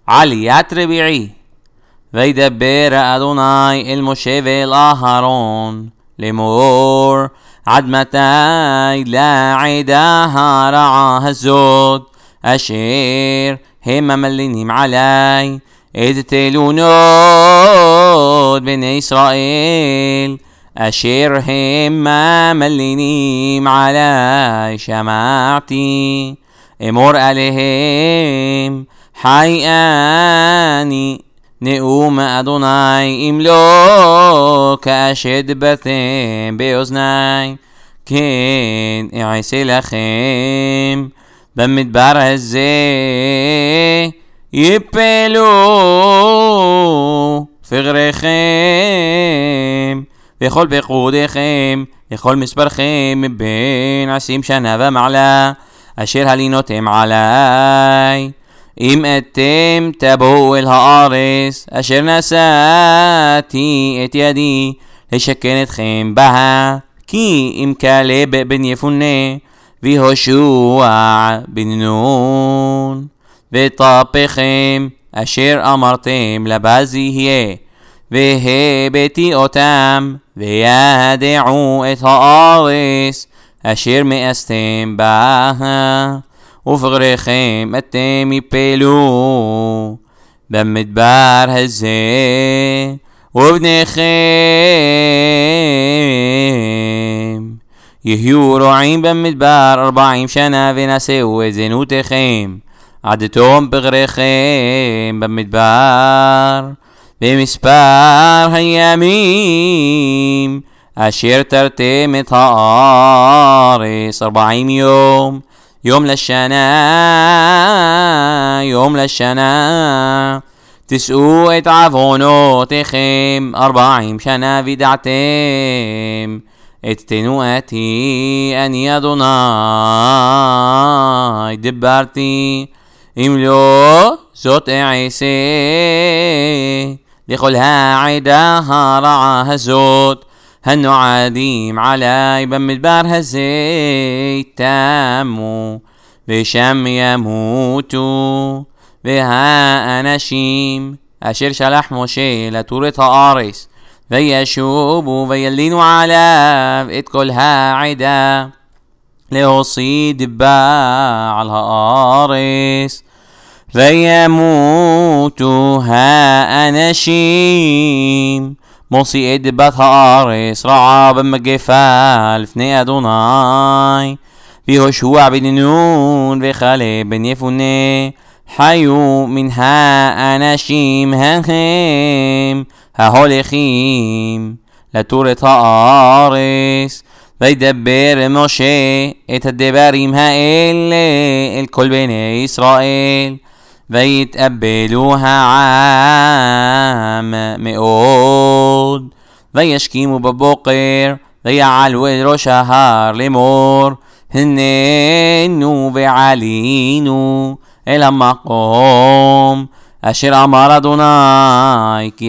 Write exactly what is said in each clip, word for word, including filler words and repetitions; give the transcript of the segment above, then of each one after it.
עליית רביעי. וידבר אדוני אל משה ואל אהרון לאמור, עד מתי לעדה הרעה הזאת אשר הם ממלינים עלי את תלונות בני ישראל אשר הם ממלינים עלי, שמעתי. אמור עליהם, חי אני נאום אדוני, אם לא כאשר דברתם באוזני כן אעשה לכם. במדבר הזה יפלו פגריכם וכל פקודיכם וכל מספרכם מבין עשרים שנה ומעלה אשר הלינותם עלי, אם אתם תבואו אל הארץ אשר נשאתי את ידי לשכן אתכם בה, כי אם כלב בן יפונה ויהושע בן נון וטפכם אשר אמרתם לבז יהיה, והבאתי אותם וידעו את הארץ אשר מאסתם בה, ופגריכם אתם יפלו במדבר הזה, ובניכם יהיו רועים במדבר ארבעים שנה ונשאו את זנותיכם עד תום פגריכם במדבר. במספר הימים אשר תרתם את הארץ ארבעים יום, יום לשנה יום לשנה, תשאו את עוונותיכם ארבעים שנה וידעתם את תנועתי, אני אדוני דיברתי. אם לא זאת אעשה לכל העדה הרעה הזאת הנועדים עלי במדבר הזה, יתמו ושם ימותו, והאנשים אשר שלח משה לתור את הארץ וישובו וילינו עליו את כל העדה להוציא דיבה על הארץ, וימותו האנשים מוציאי דיבת הארץ רעה במגפה לפני אדוני. ויהושע בן נון וכלב בן יפונה חיו מן האנשים ההם ההולכים לתור את הארץ. וידבר משה את הדברים האלה אל כל בני ישראל, ויתאבלו העם מאוד, וישכימו בבוקר ויעלו אל ראש ההר לאמור, הננו ועלינו אל המקום אשר אמר אדוני כי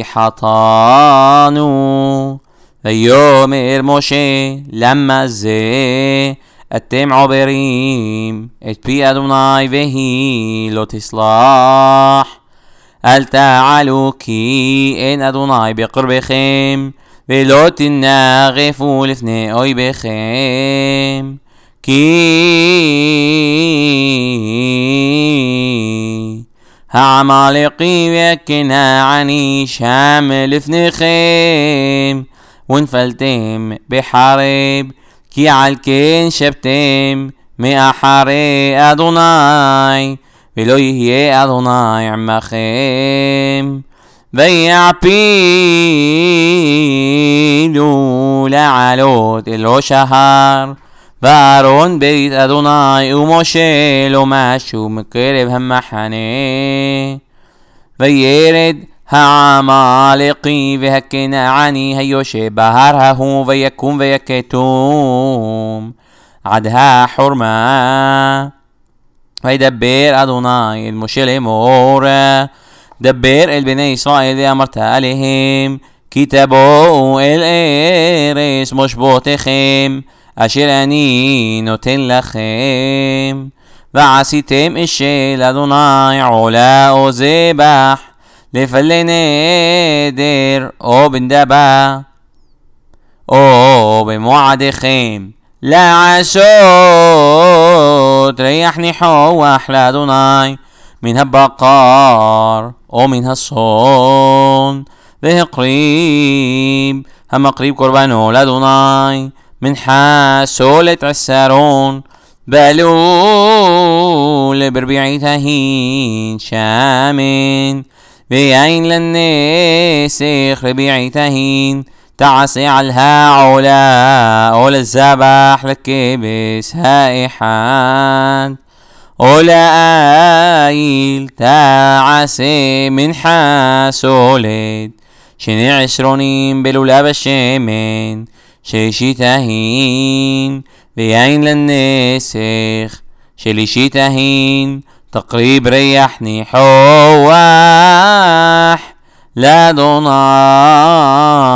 חטאנו. ויאמר משה, למה זה אתם עוברים את פי אדוני והיא לא תסלח? אל תעלו כי אין אדוני בקרבכם, ולא תנגפו לפני אויביכם, כי העמלקים והכנעני שם לפניכם, ונפלתם בחרב, כי על כן שבתם מאחרי אדוני, ולא יהיה אדוני עמכם. ויעפילו לעלות אל ראש ההר, ואהרון בית אדוני ומשה לא משו מקרב המחנה. וירד העמלקי והכנעני היושב בהר ההוא, ויקום ויקטום עד החורמה. וידבר אדוני אל משה לאמור, דבר אל בני ישראל ואמרת עליהם, כי תבואו אל ארץ מושבותיכם אשר אני נותן לכם, ועשיתם אשל אדוני עולה או זבח לפלי נדר או בנדבה או במועדיכם לעשות ריח ניחוח לאדוני מן הבקר או מן הצאן והקריב המקריב קורבנו לאדוני מנחה סולת עשרון בעלול ברביעית ההין שמן ויין לנסך רביעית ההין תעשה על העולה או לזבח לכבש האחד או לאיל תעשה מנחה סולת שני עשרונים בלולב השמן שלישית ההין ויין לנסך שלישית ההין תקריב ריח ניחוח לאדוני